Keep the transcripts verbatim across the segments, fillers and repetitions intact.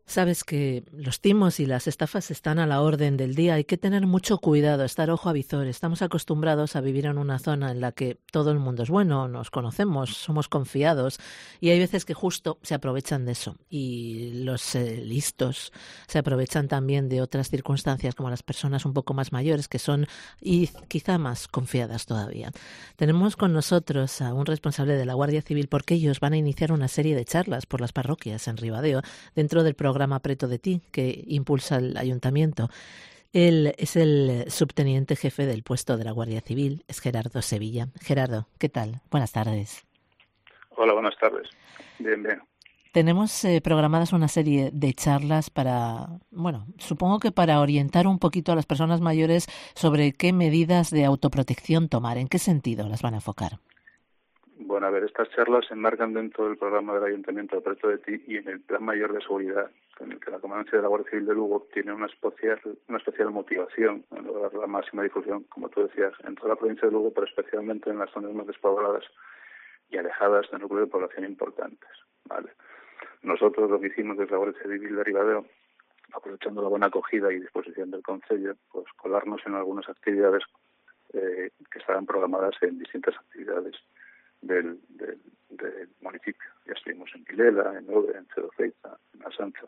Sabes que los timos y las estafas están a la orden del día. Hay que tener mucho cuidado, estar ojo a visor. Estamos acostumbrados a vivir en una zona en la que todo el mundo es bueno, nos conocemos, somos confiados y hay veces que justo se aprovechan de eso. Y los eh, listos se aprovechan también de otras circunstancias, como las personas un poco más mayores, que son y quizá más confiadas todavía. Tenemos con nosotros a un responsable de la Guardia Civil porque ellos van a iniciar una serie de charlas por las parroquias en Ribadeo dentro del programa Preto de ti, que impulsa el ayuntamiento. Él es el subteniente jefe del puesto de la Guardia Civil, es Gerardo Sevilla. Gerardo, ¿qué tal? Buenas tardes. Hola, buenas tardes. Bien, bien. Tenemos eh, programadas una serie de charlas para, bueno, supongo que para orientar un poquito a las personas mayores sobre qué medidas de autoprotección tomar. ¿En qué sentido las van a enfocar? Bueno, a ver, estas charlas se enmarcan dentro del programa del Ayuntamiento de Preto de Ti y en el Plan Mayor de Seguridad, en el que la Comandancia de la Guardia Civil de Lugo tiene una especial, una especial motivación en lograr la máxima difusión, como tú decías, en toda la provincia de Lugo, pero especialmente en las zonas más despobladas y alejadas de núcleos de población importantes. ¿Vale? Nosotros lo que hicimos desde la Guardia Civil de Ribadeo, aprovechando la buena acogida y disposición del Concello, pues colarnos en algunas actividades eh, que estaban programadas en distintas actividades Del, del, del municipio. Ya estuvimos en Vilela, en Ode, en Cedofeita, en Las Anchas.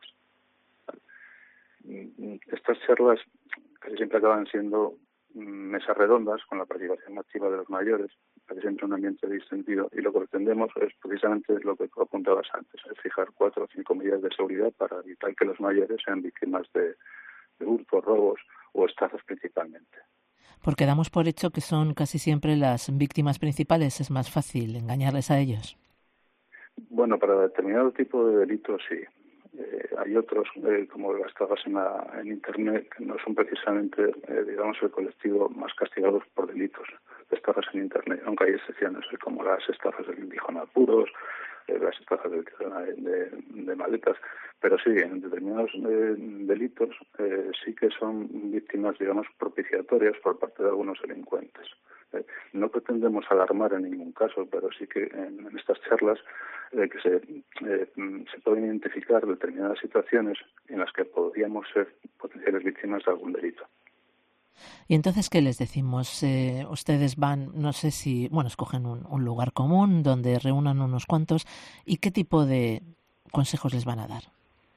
Estas charlas casi siempre acaban siendo mesas redondas con la participación activa de los mayores, casi siempre un ambiente distendido, y lo que pretendemos es precisamente lo que apuntabas antes, es fijar cuatro o cinco medidas de seguridad para evitar que los mayores sean víctimas de, de hurtos, robos o estafas principalmente. Porque damos por hecho que son casi siempre las víctimas principales, es más fácil engañarles a ellos. Bueno, para determinado tipo de delitos sí. Eh, hay otros, eh, como las estafas en, la, en Internet, que no son precisamente, eh, digamos, el colectivo más castigado por delitos de estafas en Internet, aunque hay excepciones, eh, como las estafas del Gijón Apuros, eh, las estafas de, de, de maletas, pero sí, en determinados eh, delitos eh, sí que son víctimas, digamos, propiciatorias por parte de algunos delincuentes. Eh, no pretendemos alarmar en ningún caso, pero sí que en, en estas charlas eh, que se, eh, se pueden identificar determinadas situaciones en las que podríamos ser potenciales víctimas de algún delito. Y entonces, ¿qué les decimos? Eh, ustedes van, no sé si, bueno, escogen un, un lugar común donde reúnan unos cuantos, ¿y qué tipo de consejos les van a dar?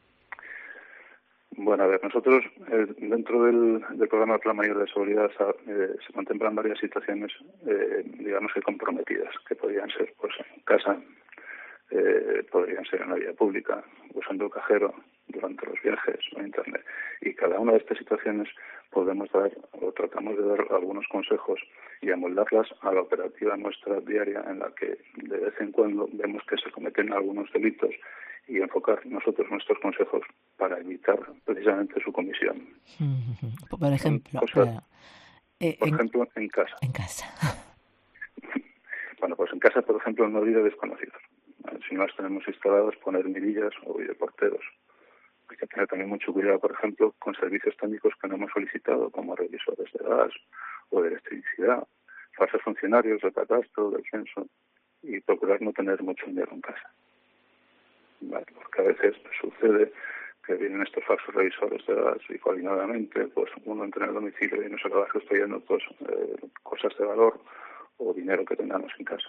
Bueno, a ver, nosotros eh, dentro del, del programa Plan Mayor de Seguridad eh, se contemplan varias situaciones, eh, digamos que comprometidas, que podrían ser pues en casa, eh, podrían ser en la vía pública, usando el cajero, durante los viajes o Internet. Y cada una de estas situaciones podemos dar o tratamos de dar algunos consejos y amoldarlas a la operativa nuestra diaria, en la que de vez en cuando vemos que se cometen algunos delitos y enfocar nosotros nuestros consejos para evitar precisamente su comisión. Por ejemplo, Cosas, claro, eh, por en, ejemplo, en casa. En casa. Bueno, pues en casa, por ejemplo, no ir a desconocidos. Si no las tenemos instaladas, poner mirillas o videoporteros. Hay que tener también mucho cuidado, por ejemplo, con servicios técnicos que no hemos solicitado, como revisores de gas o de electricidad, falsos funcionarios del catastro, del censo, y procurar no tener mucho dinero en casa. ¿Vale? Porque a veces sucede que vienen estos falsos revisores de gas y coordinadamente, pues uno entra en el domicilio y nos acaba custodiando pues, eh, cosas de valor o dinero que tengamos en casa.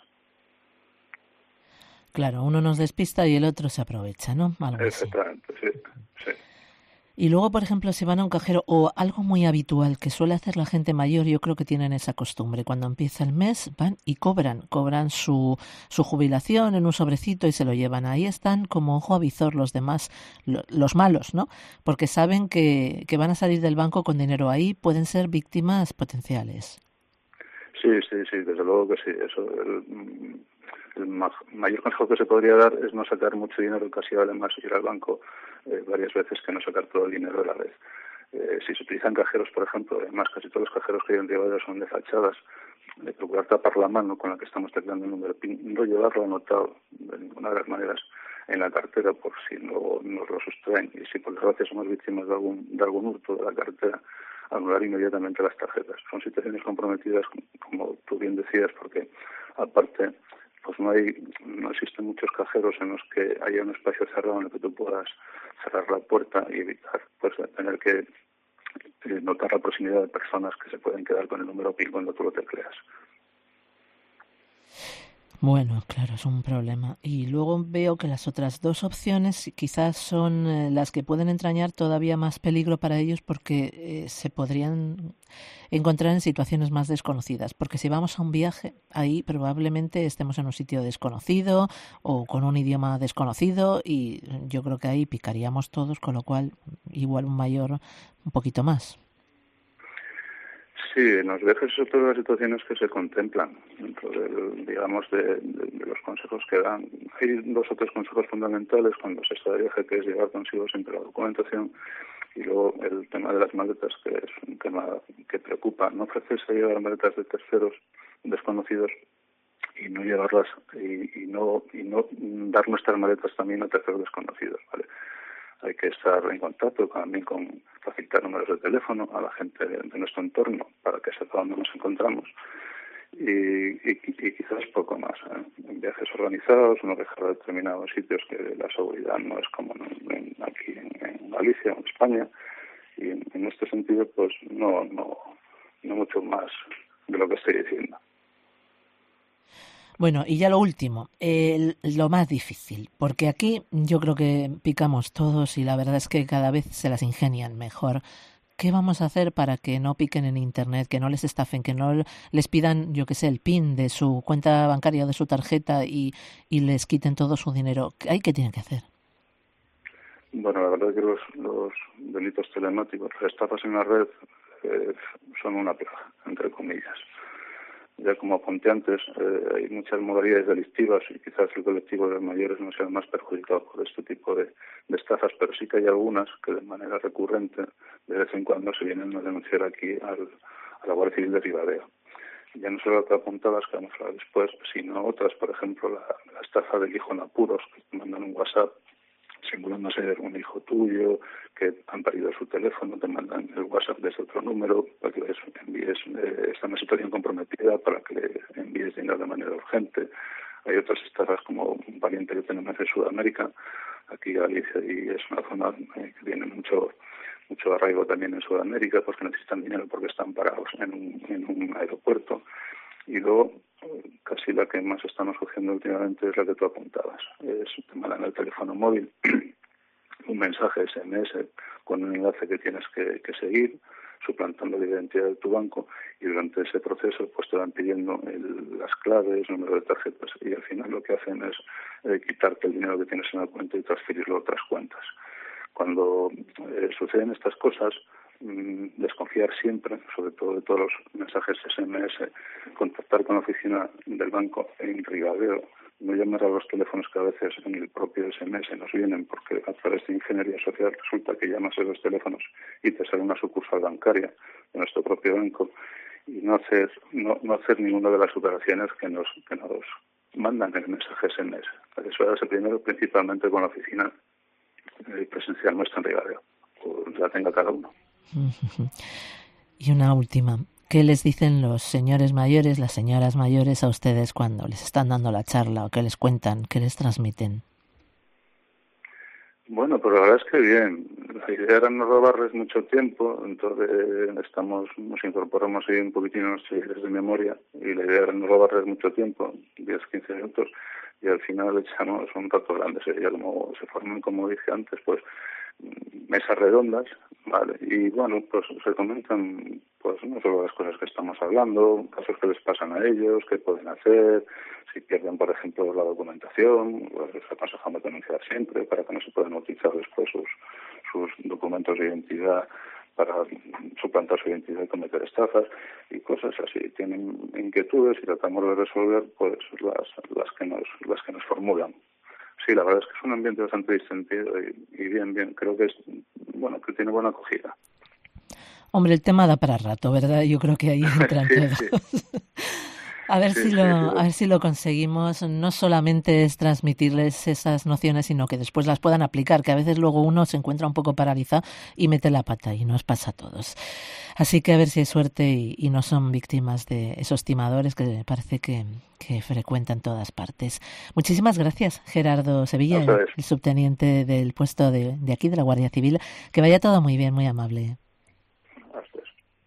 Claro, uno nos despista y el otro se aprovecha, ¿no? Algo Exactamente, así. sí, sí. Y luego, por ejemplo, si van a un cajero o algo muy habitual que suele hacer la gente mayor, yo creo que tienen esa costumbre. Cuando empieza el mes van y cobran, cobran su, su jubilación en un sobrecito y se lo llevan. Ahí están como ojo a visor los demás, lo, los malos, ¿no? Porque saben que, que van a salir del banco con dinero ahí, pueden ser víctimas potenciales. Sí, sí, sí, desde luego que sí. Eso, el, el mayor consejo que se podría dar es no sacar mucho dinero, casi vale más ir al banco eh, varias veces que no sacar todo el dinero de la vez. Eh, si se utilizan cajeros, por ejemplo, además casi todos los cajeros que hay en Ribadeo son de fachadas, de procurar tapar la mano con la que estamos tecleando el número PIN, no llevarlo anotado de ninguna de las maneras en la cartera por si no nos lo sustraen, y si por desgracia somos víctimas de algún, de algún hurto de la cartera, anular inmediatamente las tarjetas. Son situaciones comprometidas, como tú bien decías, porque aparte pues no hay no existen muchos cajeros en los que haya un espacio cerrado en el que tú puedas cerrar la puerta y evitar pues tener que eh, notar la proximidad de personas que se pueden quedar con el número PIN cuando tú lo tecleas. Bueno, claro, es un problema. Y luego veo que las otras dos opciones quizás son eh, las que pueden entrañar todavía más peligro para ellos porque eh, se podrían encontrar en situaciones más desconocidas. Porque si vamos a un viaje, ahí probablemente estemos en un sitio desconocido o con un idioma desconocido y yo creo que ahí picaríamos todos, con lo cual igual un mayor un poquito más. Sí, en los viajes son todas las situaciones que se contemplan dentro del, digamos, de, de, de los consejos que dan. Hay dos o tres consejos fundamentales cuando se está de viaje, que es llevar consigo siempre la documentación, y luego el tema de las maletas, que es un tema que preocupa. No ofrecerse a llevar maletas de terceros desconocidos y no llevarlas y, y no y no dar nuestras maletas también a terceros desconocidos, ¿vale? Hay que estar en contacto también con facilitar números de teléfono a la gente de, de nuestro entorno para que sepa dónde nos encontramos y, y, y quizás poco más. ¿eh? En viajes organizados, uno viaja a determinados sitios que la seguridad no es como en, en, aquí en, en Galicia o en España y en, en este sentido pues no, no, no mucho más de lo que estoy diciendo. Bueno, y ya lo último, eh, lo más difícil, porque aquí yo creo que picamos todos y la verdad es que cada vez se las ingenian mejor. ¿Qué vamos a hacer para que no piquen en Internet, que no les estafen, que no les pidan, yo qué sé, el PIN de su cuenta bancaria o de su tarjeta y, y les quiten todo su dinero? ¿Hay qué tienen que hacer? Bueno, la verdad es que los, los delitos telemáticos, las estafas en la red, eh, son una plaga, entre comillas. Ya como apunté antes, eh, hay muchas modalidades delictivas y quizás el colectivo de mayores no sea el más perjudicado por este tipo de, de estafas, pero sí que hay algunas que de manera recurrente, de vez en cuando, se vienen a denunciar aquí al, a la Guardia Civil de Ribadeo. Ya no solo que apuntabas, que vamos a hablar después, sino otras, por ejemplo, la, la estafa del hijo en apuros, que te mandan un WhatsApp simulando ser un hijo tuyo, que han perdido su teléfono, te mandan el WhatsApp desde otro número para que les envíes, eh, está en una situación comprometida para que le envíes dinero de manera urgente. Hay otras estafas como un pariente que tenemos en Sudamérica, aquí Galicia, y es una zona eh, que tiene mucho mucho arraigo también en Sudamérica, pues que necesitan dinero porque están parados en un, en un aeropuerto. Y luego, casi la que más estamos cogiendo últimamente es la que tú apuntabas. Es, te mandan el teléfono móvil, un mensaje S M S con un enlace que tienes que, que seguir, suplantando la identidad de tu banco, y durante ese proceso pues te van pidiendo el, las claves, número de tarjetas, y al final lo que hacen es eh, quitarte el dinero que tienes en la cuenta y transferirlo a otras cuentas. Cuando eh, suceden estas cosas, mmm, desconfiar siempre, sobre todo de todos los mensajes S M S, contactar con la oficina del banco en Ribadeo, no llamar a los teléfonos que a veces en el propio S M S nos vienen, porque a través de ingeniería social resulta que llamas a los teléfonos y te sale una sucursal bancaria de nuestro propio banco, y no hacer no, no hacer ninguna de las operaciones que nos que nos mandan en el mensaje S M S. Eso hace primero principalmente con la oficina presencial nuestra en Ribadeo, pues la tenga cada uno. Y una última, ¿qué les dicen los señores mayores, las señoras mayores a ustedes cuando les están dando la charla o qué les cuentan, qué les transmiten? Bueno, pues la verdad es que bien. La idea era no robarles mucho tiempo, entonces estamos nos incorporamos ahí un poquitín a nuestros talleres de memoria y la idea era no robarles mucho tiempo, diez a quince minutos, y al final echamos un rato grande. Sería como se forman, como dije antes, pues mesas redondas, ¿vale? Y bueno, pues se comentan pues no solo las cosas que estamos hablando, casos que les pasan a ellos, qué pueden hacer, si pierden, por ejemplo, la documentación, pues les aconsejamos denunciar siempre para que no se puedan utilizar después sus, sus documentos de identidad para suplantar su identidad y cometer estafas y cosas así. Tienen inquietudes y tratamos de resolver pues las las que nos las que nos formulan. Sí, la verdad es que es un ambiente bastante distendido y, y bien, bien. Creo que es, bueno, que tiene buena acogida. Hombre, el tema da para rato, ¿verdad? Yo creo que ahí entran sí, todos. Sí. A ver Sí, si sí, lo, sí, a ver si lo conseguimos. No solamente es transmitirles esas nociones, sino que después las puedan aplicar, que a veces luego uno se encuentra un poco paralizado y mete la pata y nos pasa a todos. Así que a ver si hay suerte y, y no son víctimas de esos timadores que parece que, que frecuentan todas partes. Muchísimas gracias, Gerardo a Sevilla, el, ustedes. el subteniente del puesto de, de aquí, de la Guardia Civil. Que vaya todo muy bien, muy amable.